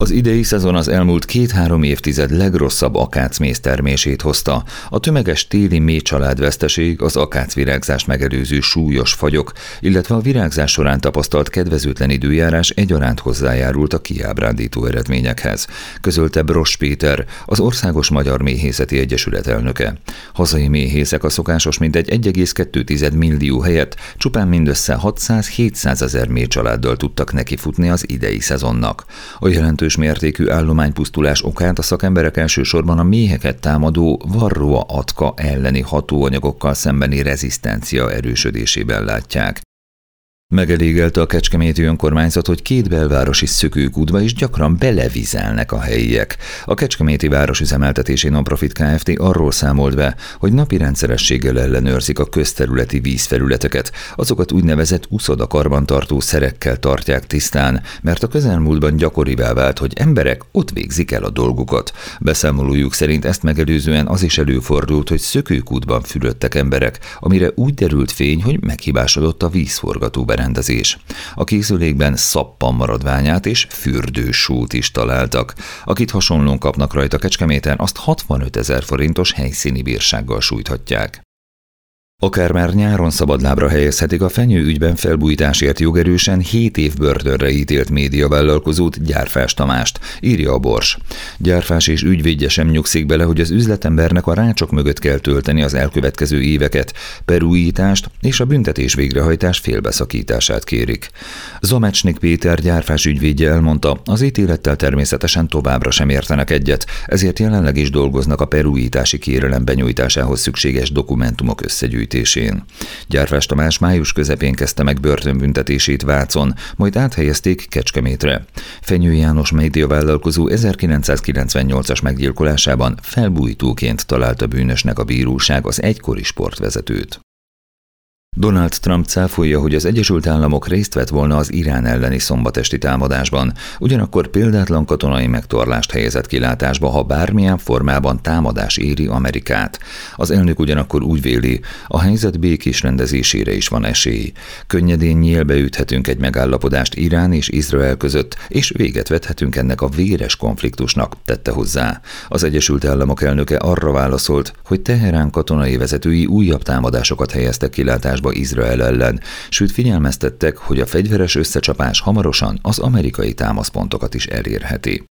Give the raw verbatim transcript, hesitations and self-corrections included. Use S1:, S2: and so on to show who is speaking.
S1: Az idei szezon az elmúlt két-három évtized legrosszabb akácméz termését hozta. A tömeges téli méh családveszteség, az akácvirágzást megelőző súlyos fagyok, illetve a virágzás során tapasztalt kedvezőtlen időjárás egyaránt hozzájárult a kiábrándító eredményekhez, közölte Bross Péter, az Országos Magyar Méhészeti Egyesület elnöke. Hazai méhészek a szokásos mintegy egy egész kettő millió helyett csupán mindössze hatszáz-hétszázezer méh családdal tudtak nekifutni az idei szezonnak. A jelentős mértékű állománypusztulás okát a szakemberek elsősorban a méheket támadó varroa-atka elleni hatóanyagokkal szembeni rezisztencia erősödésében látják. Megelégelte a kecskeméti önkormányzat, hogy két belvárosi szökőkútba is gyakran belevizelnek a helyiek. A Kecskeméti Városüzemeltetési Nonprofit Kft. Arról számolt be, hogy napi rendszerességgel ellenőrzik a közterületi vízfelületeket, azokat úgynevezett uszodakarbantartó szerekkel tartják tisztán, mert a közelmúltban gyakorivá vált, hogy emberek ott végzik el a dolgukat. Beszámolójuk szerint ezt megelőzően az is előfordult, hogy szökőkútban fürödtek emberek, amire úgy derült fény, hogy meghibásodott a vízforgató berendezés. A készülékben szappan maradványát és fürdősót is találtak. Akit hasonlóan kapnak rajta Kecskeméten, azt hatvanötezer forintos helyszíni bírsággal sújthatják. Akár már nyáron szabadlábra helyezhetik a Fenyő ügyben felbújtásért jogerősen hét év börtönre ítélt médiavállalkozót, Gyárfás Tamást, írja a Bors. Gyárfás és ügyvédje sem nyugszik bele, hogy az üzletembernek a rácsok mögött kell tölteni az elkövetkező éveket, perújítást és a büntetés végrehajtás félbeszakítását kérik. Zamecsnik Péter Gyárfás ügyvédje elmondta, az ítélettel természetesen továbbra sem értenek egyet, ezért jelenleg is dolgoznak a perújítási kérelem benyújtásához szükséges dokumentumok összegyűjtésén. Gyárfás Tamás május közepén kezdte meg börtönbüntetését Vácon, majd áthelyezték Kecskemétre. Fenyő János médiavállalkozó ezerkilencszázkilencvennyolcas meggyilkolásában felbújtóként találta bűnösnek a bíróság az egykori sportvezetőt. Donald Trump cáfolja, hogy az Egyesült Államok részt vett volna az Irán elleni szombatesti támadásban, ugyanakkor példátlan katonai megtorlást helyezett kilátásba, ha bármilyen formában támadás éri Amerikát. Az elnök ugyanakkor úgy véli, a helyzet békés rendezésére is van esély. Könnyedén nyílbe üthetünk egy megállapodást Irán és Izrael között, és véget vethetünk ennek a véres konfliktusnak, tette hozzá. Az Egyesült Államok elnöke arra válaszolt, hogy Teherán katonai vezetői újabb támadásokat helyeztek kilátásba Izrael ellen, sőt figyelmeztettek, hogy a fegyveres összecsapás hamarosan az amerikai támaszpontokat is elérheti.